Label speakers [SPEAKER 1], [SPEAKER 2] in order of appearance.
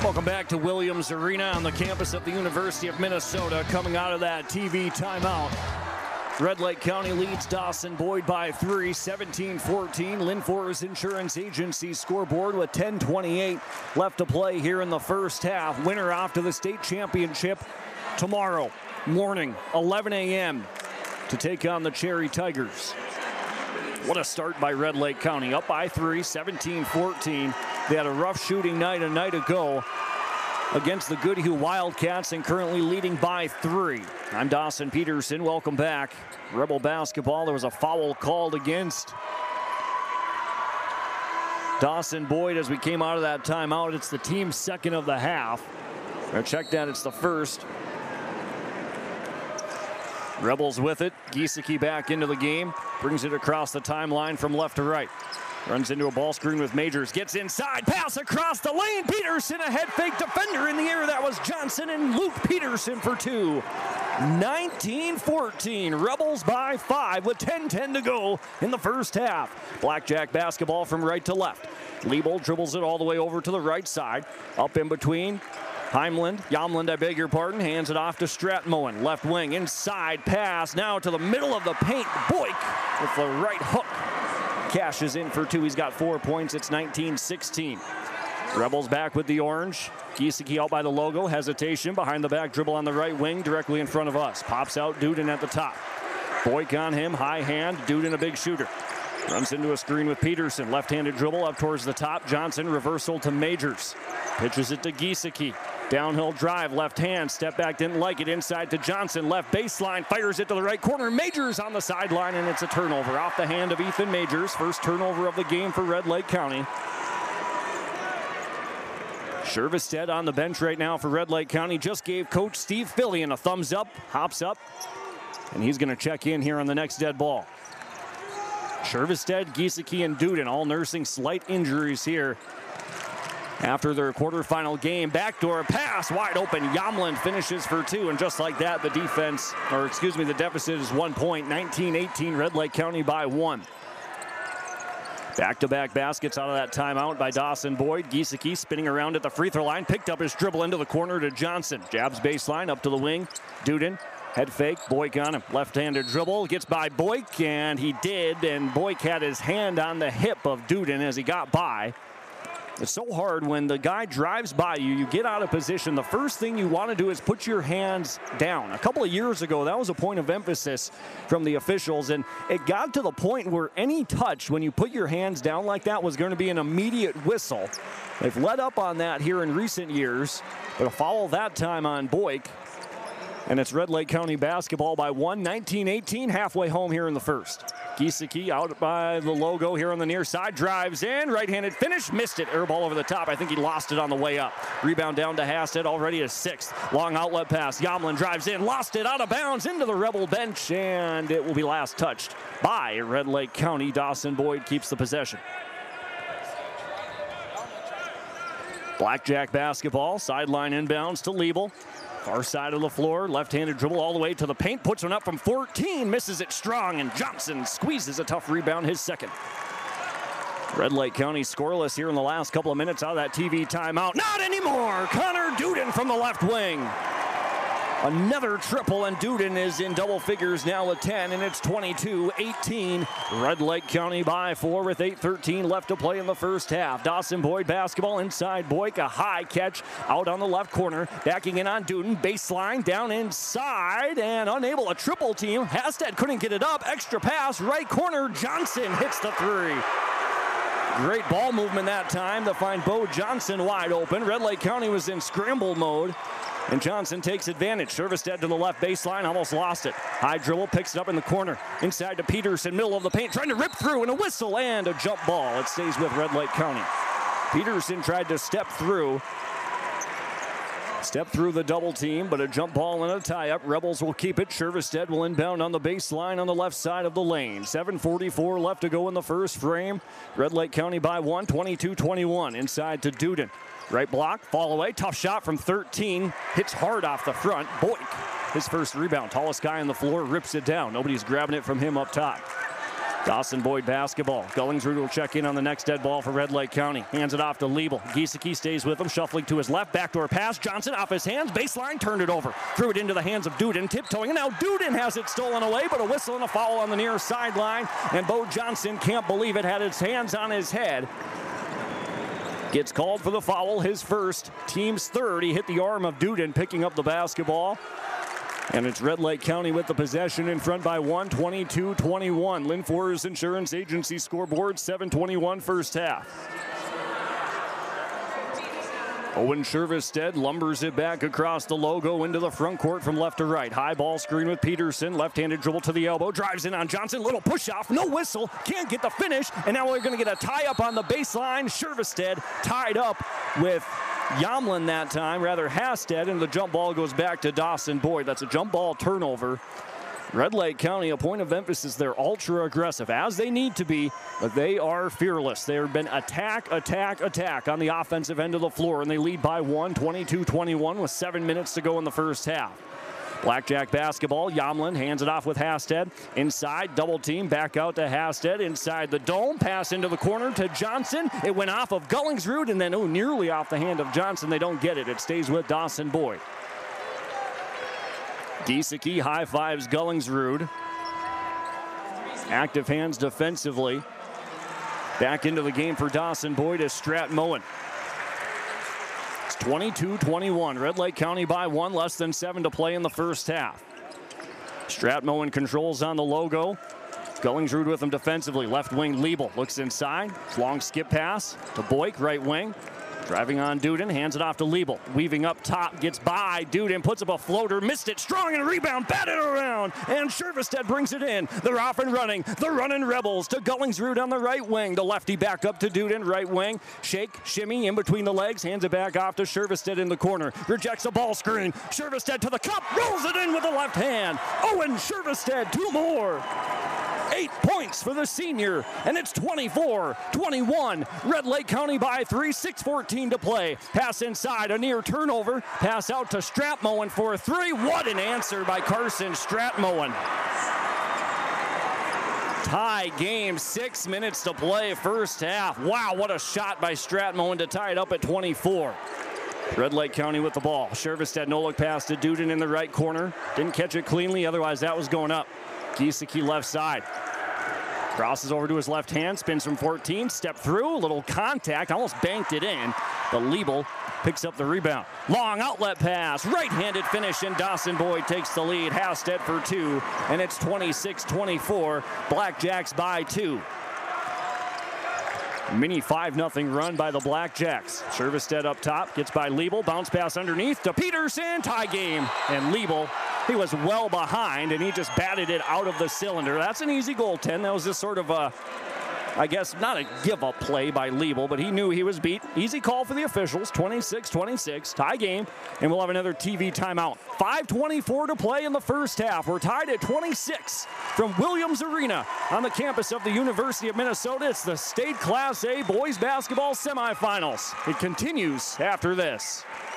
[SPEAKER 1] Welcome back to Williams Arena on the campus of the University of Minnesota. Coming out of that TV timeout, Red Lake County leads Dawson Boyd by 3, 17-14. Lynn Forest Insurance Agency scoreboard with 10:28 left to play here in the first half. Winner off to the state championship tomorrow morning, 11 a.m. to take on the Cherry Tigers. What a start by Red Lake County, up by 3, 17-14. They had a rough shooting night a night ago against the Goodhue Wildcats and currently leading by 3. I'm Dawson Peterson. Welcome back. Rebel basketball. There was a foul called against Dawson Boyd as we came out of that timeout. It's the team's second of the half. Now check that. It's the first. Rebels with it. Giesecke back into the game. Brings it across the timeline from left to right. Runs into a ball screen with Majors. Gets inside. Pass across the lane. Peterson, a head fake defender in the air. That was Johnson and Luke Peterson for 2. 19-14. Rebels by 5 with 10:10 to go in the first half. Blackjack basketball from right to left. Liebel dribbles it all the way over to the right side. Up in between. Yamland, I beg your pardon, hands it off to Stratmoen. Left wing, inside pass, now to the middle of the paint. Boyk with the right hook. Cashes in for 2. He's got 4 points. It's 19-16. Rebels back with the orange. Giesecke out by the logo. Hesitation behind the back dribble on the right wing directly in front of us. Pops out Duden at the top. Boyk on him, high hand. Duden a big shooter. Runs into a screen with Peterson. Left-handed dribble up towards the top. Johnson reversal to Majors. Pitches it to Giesecke. Downhill drive, left hand, step back, didn't like it, inside to Johnson, left baseline, fires it to the right corner. Majors on the sideline, and it's a turnover off the hand of Ethan Majors. First turnover of the game for Red Lake County. Shervestead on the bench right now for Red Lake County. Just gave Coach Steve Fillion a thumbs up, hops up, and he's going to check in here on the next dead ball. Shervestead, Giesecke, and Duden all nursing slight injuries here after their quarterfinal game. Backdoor pass, wide open. Yamland finishes for 2, and just like that, the deficit is 1 point. 19-18, Red Lake County by 1. Back-to-back baskets out of that timeout by Dawson Boyd. Giesecke spinning around at the free throw line, picked up his dribble into the corner to Johnson. Jabs baseline, up to the wing. Duden, head fake, Boyk on him. Left-handed dribble, gets by Boyk, and he did, and Boyk had his hand on the hip of Duden as he got by. It's so hard when the guy drives by you, you get out of position. The first thing you want to do is put your hands down. A couple of years ago, that was a point of emphasis from the officials, and it got to the point where any touch, when you put your hands down like that, was going to be an immediate whistle. They've let up on that here in recent years, but a foul that time on Boyk. And it's Red Lake County basketball by 1, 19-18, halfway home here in the first. Giesecke out by the logo here on the near side, drives in, right-handed finish, missed it, air ball over the top. I think he lost it on the way up. Rebound down to Hasted, already a 6th. Long outlet pass, Yamland drives in, lost it out of bounds into the Rebel bench, and it will be last touched by Red Lake County. Dawson Boyd keeps the possession. Blackjack basketball, sideline inbounds to Liebel. Far side of the floor, left-handed dribble all the way to the paint, puts one up from 14, misses it strong, and Johnson squeezes a tough rebound, his second. Red Lake County scoreless here in the last couple of minutes out of that TV timeout. Not anymore! Connor Duden from the left wing. Another triple, and Duden is in double figures now with 10, and it's 22-18. Red Lake County by 4 with 8:13 left to play in the first half. Dawson Boyd basketball inside Boyk, a high catch out on the left corner. Backing in on Duden, baseline, down inside, and unable a triple team. Hasted couldn't get it up. Extra pass, right corner. Johnson hits the 3. Great ball movement that time to find Bo Johnson wide open. Red Lake County was in scramble mode, and Johnson takes advantage. Shervestead to the left baseline, almost lost it. High dribble, picks it up in the corner. Inside to Peterson, middle of the paint, trying to rip through, and a whistle and a jump ball. It stays with Red Lake County. Peterson tried to step through the double team, but a jump ball and a tie-up. Rebels will keep it. Shervestead will inbound on the baseline on the left side of the lane. 7:44 left to go in the first frame. Red Lake County by 1, 22-21. Inside to Duden. Right block, fall away, tough shot from 13. Hits hard off the front. Boyk, his first rebound. Tallest guy on the floor, rips it down. Nobody's grabbing it from him up top. Dawson Boyd basketball. Gullingsrud will check in on the next dead ball for Red Lake County. Hands it off to Liebel. Giesecke stays with him, shuffling to his left. Backdoor pass. Johnson off his hands. Baseline, turned it over. Threw it into the hands of Duden, tiptoeing. And now Duden has it stolen away, but a whistle and a foul on the near sideline. And Bo Johnson can't believe it. Had his hands on his head. Gets called for the foul, his first, team's third. He hit the arm of Duden, picking up the basketball. And it's Red Lake County with the possession in front by 1, 22-21. Lynn Forest Insurance Agency scoreboard, 7:21 first half. Owen Shervestead lumbers it back across the logo into the front court from left to right. High ball screen with Peterson. Left-handed dribble to the elbow. Drives in on Johnson. Little push-off. No whistle. Can't get the finish. And now we're going to get a tie-up on the baseline. Shervestead tied up with Yamlin that time. Rather, Hasted. And the jump ball goes back to Dawson Boyd. That's a jump ball turnover. Red Lake County, a point of emphasis, they're ultra aggressive, as they need to be, but they are fearless. They have been attack on the offensive end of the floor, and they lead by 1, 22-21 with 7 minutes to go in the first half. Blackjack basketball, Yamlin hands it off with Hasted. Inside, double team, back out to Hasted. Inside the dome, pass into the corner to Johnson. It went off of Gullingsrud, and then, nearly off the hand of Johnson. They don't get it. It stays with Dawson Boyd. Giesecke high fives Gullingsrud. Active hands defensively. Back into the game for Dawson Boyd is Stratmoen. It's 22-21. Red Lake County by 1, less than 7 to play in the first half. Stratmoen controls on the logo. Gullingsrud with him defensively. Left wing Liebel looks inside. Long skip pass to Boyk, right wing. Driving on Duden, hands it off to Liebel. Weaving up top, gets by. Duden puts up a floater, missed it, strong and rebound, batted around. And Shervestead brings it in. They're off and running. The running Rebels to Gullingsrud on the right wing. The lefty back up to Duden, right wing. Shake, shimmy in between the legs, hands it back off to Shervestead in the corner. Rejects a ball screen. Shervestead to the cup, rolls it in with the left hand. Owen Shervestead, 2 more. 8 points for the senior, and it's 24-21. Red Lake County by 3, 6:14 to play. Pass inside, a near turnover. Pass out to Stratmoen for a 3. What an answer by Carson Stratmoen. Tie game, 6 minutes to play, first half. Wow, what a shot by Stratmoen to tie it up at 24. Red Lake County with the ball. Shervestead no-look pass to Duden in the right corner. Didn't catch it cleanly, otherwise that was going up. Giesecke left side. Crosses over to his left hand, spins from 14, step through, a little contact, almost banked it in. But Liebel picks up the rebound. Long outlet pass, right-handed finish, and Dawson Boyd takes the lead. Hasted for 2, and it's 26-24. Blackjacks by 2. Mini 5-0 run by the Blackjacks. Shervestead up top, gets by Liebel, bounce pass underneath to Peterson, tie game. And Liebel, he was well behind, and he just batted it out of the cylinder. That's an easy goaltend. That was just sort of a, I guess, not a give-up play by Liebel, but he knew he was beat. Easy call for the officials, 26-26, tie game, and we'll have another TV timeout. 5:24 to play in the first half. We're tied at 26 from Williams Arena on the campus of the University of Minnesota. It's the State Class A boys basketball semifinals. It continues after this.